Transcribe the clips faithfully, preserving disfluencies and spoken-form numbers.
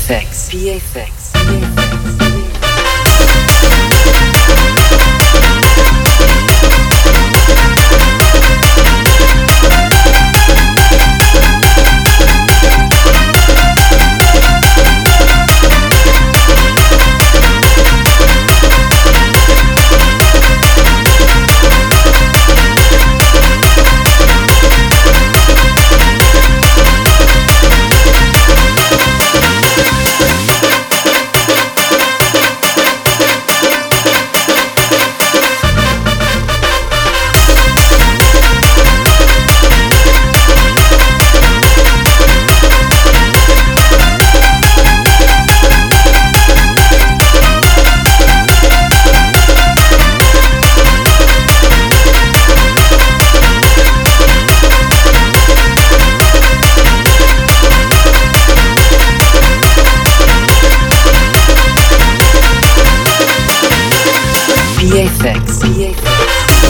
F X, P F X, P F X. P F X, P F X.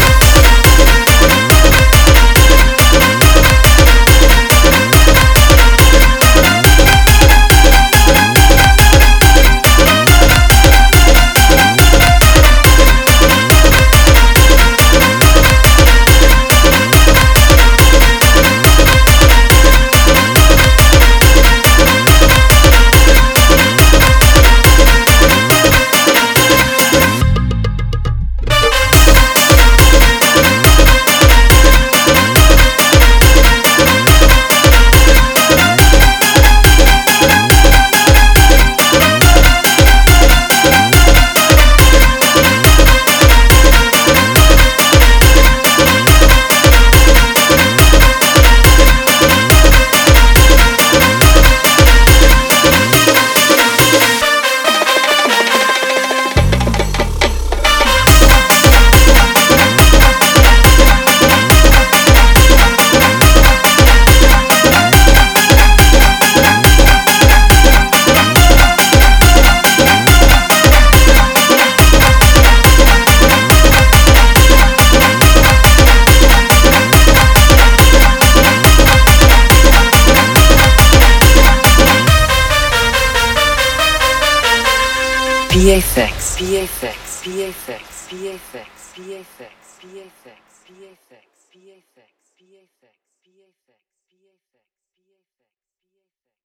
P F X, P F X, P F X, P F X, P F X, P F X, P F X, P F X, P F X, P F X, P F X, P F X, P F X.